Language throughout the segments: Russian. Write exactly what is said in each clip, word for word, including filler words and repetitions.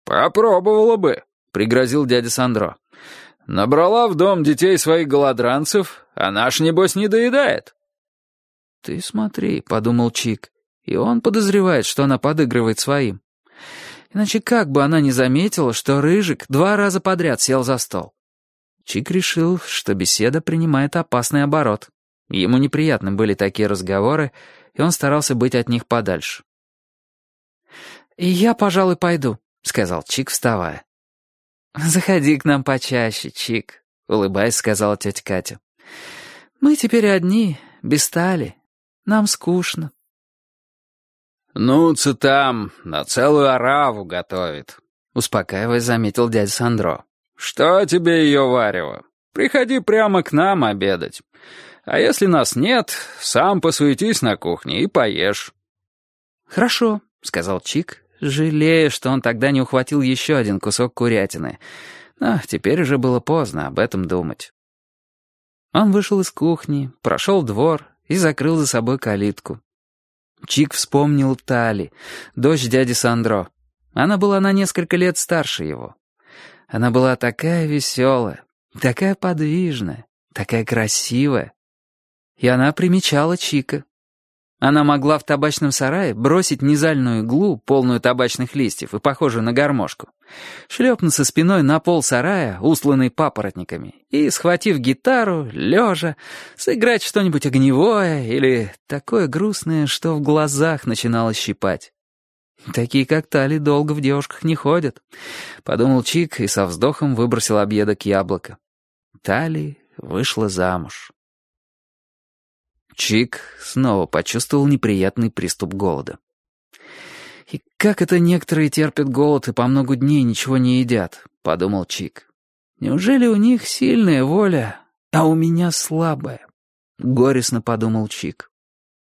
«Попробовала бы», — пригрозил дядя Сандро. «Набрала в дом детей своих голодранцев, а наш, небось, не доедает». «Ты смотри», — подумал Чик, и он подозревает, что она подыгрывает своим. Иначе как бы она не заметила, что Рыжик два раза подряд сел за стол? Чик решил, что беседа принимает опасный оборот. Ему неприятны были такие разговоры, и он старался быть от них подальше. «И я, пожалуй, пойду», — сказал Чик, вставая. «Заходи к нам почаще, Чик», — улыбаясь, сказала тетя Катя. «Мы теперь одни, без Тали. Нам скучно». «Ну-ца там, на целую ораву готовит», — успокаиваясь, заметил дядя Сандро. «Что тебе ее варево? Приходи прямо к нам обедать. А если нас нет, сам посуетись на кухне и поешь». «Хорошо», — сказал Чик, жалея, что он тогда не ухватил еще один кусок курятины. Но теперь уже было поздно об этом думать. Он вышел из кухни, прошел двор и закрыл за собой калитку. Чик вспомнил Тали, дочь дяди Сандро. Она была на несколько лет старше его. Она была такая веселая, такая подвижная, такая красивая. И она примечала Чика. Она могла в табачном сарае бросить низальную иглу, полную табачных листьев и похожую на гармошку, шлепнуться спиной на пол сарая, устланный папоротниками, и, схватив гитару, лежа, сыграть что-нибудь огневое или такое грустное, что в глазах начинало щипать. «Такие, как Тали, долго в девушках не ходят», — подумал Чик и со вздохом выбросил объедок яблока. Тали вышла замуж. Чик снова почувствовал неприятный приступ голода. «И как это некоторые терпят голод и по много дней ничего не едят?» — подумал Чик. «Неужели у них сильная воля, а у меня слабая?» — горестно подумал Чик.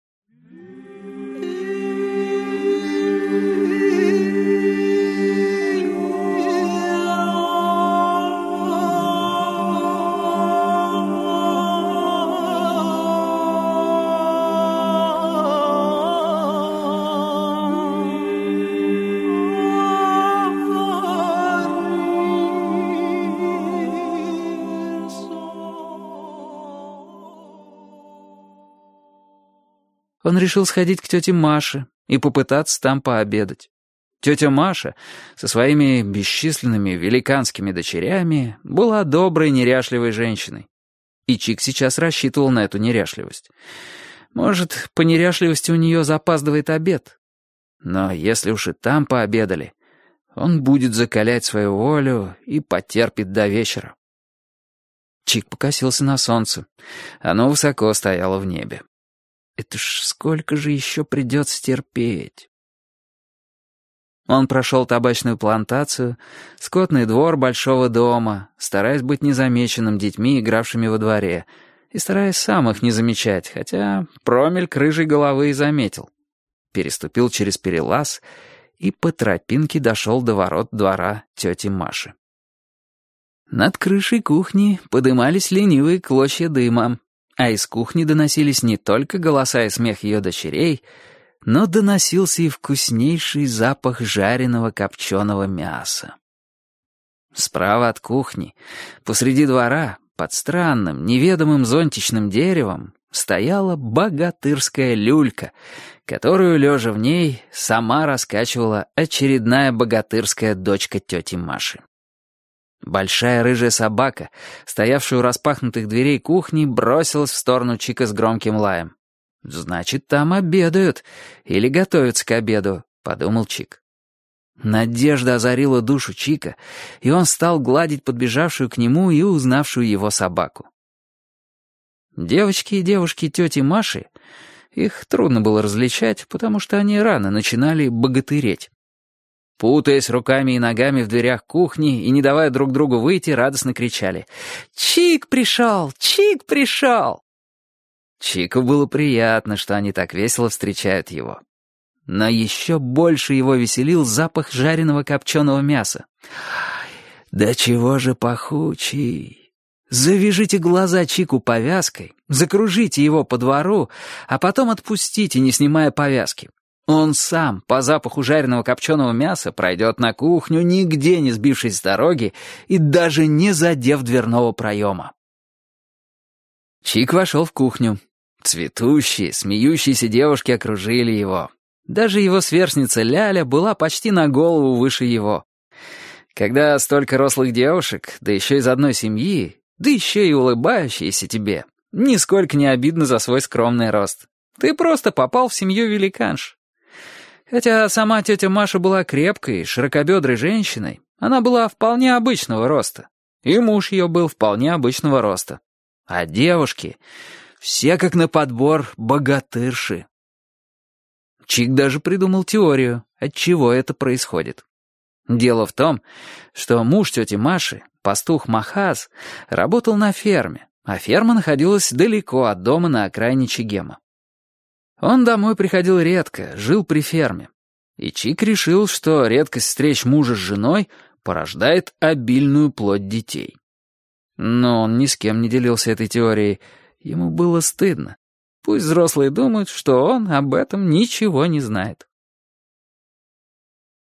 Он решил сходить к тете Маше и попытаться там пообедать. Тетя Маша со своими бесчисленными великанскими дочерями была доброй неряшливой женщиной. И Чик сейчас рассчитывал на эту неряшливость. Может, по неряшливости у нее запаздывает обед. Но если уж и там пообедали, он будет закалять свою волю и потерпит до вечера. Чик покосился на солнце. Оно высоко стояло в небе. Это ж сколько же еще придется терпеть. Он прошел табачную плантацию, скотный двор большого дома, стараясь быть незамеченным детьми, игравшими во дворе, и стараясь сам их не замечать, хотя промельк рыжей головы и заметил. Переступил через перелаз и по тропинке дошел до ворот двора тети Маши. Над крышей кухни подымались ленивые клочья дыма, а из кухни доносились не только голоса и смех ее дочерей, но доносился и вкуснейший запах жареного копченого мяса. Справа от кухни, посреди двора, под странным, неведомым зонтичным деревом, стояла богатырская люлька, которую, лежа в ней, сама раскачивала очередная богатырская дочка тети Маши. Большая рыжая собака, стоявшая у распахнутых дверей кухни, бросилась в сторону Чика с громким лаем. «Значит, там обедают или готовятся к обеду», — подумал Чик. Надежда озарила душу Чика, и он стал гладить подбежавшую к нему и узнавшую его собаку. Девочки и девушки тети Маши, их трудно было различать, потому что они рано начинали богатыреть. Путаясь руками и ногами в дверях кухни и не давая друг другу выйти, радостно кричали: «Чик пришел! Чик пришел!» Чику было приятно, что они так весело встречают его. Но еще больше его веселил запах жареного копченого мяса. «Да чего же пахучий!» Завяжите глаза Чику повязкой, закружите его по двору, а потом отпустите, не снимая повязки. Он сам, по запаху жареного копченого мяса, пройдет на кухню, нигде не сбившись с дороги и даже не задев дверного проема. Чик вошел в кухню. Цветущие, смеющиеся девушки окружили его. Даже его сверстница Ляля была почти на голову выше его. Когда столько рослых девушек, да еще из одной семьи, да еще и улыбающиеся тебе, нисколько не обидно за свой скромный рост. Ты просто попал в семью великанш. Хотя сама тетя Маша была крепкой, широкобедрой женщиной, она была вполне обычного роста. И муж ее был вполне обычного роста. А девушки, все как на подбор богатырши. Чик даже придумал теорию, отчего это происходит. Дело в том, что муж тети Маши, пастух Махаз, работал на ферме, а ферма находилась далеко от дома на окраине Чегема. Он домой приходил редко, жил при ферме. И Чик решил, что редкость встреч мужа с женой порождает обильную плоть детей. Но он ни с кем не делился этой теорией. Ему было стыдно. Пусть взрослые думают, что он об этом ничего не знает.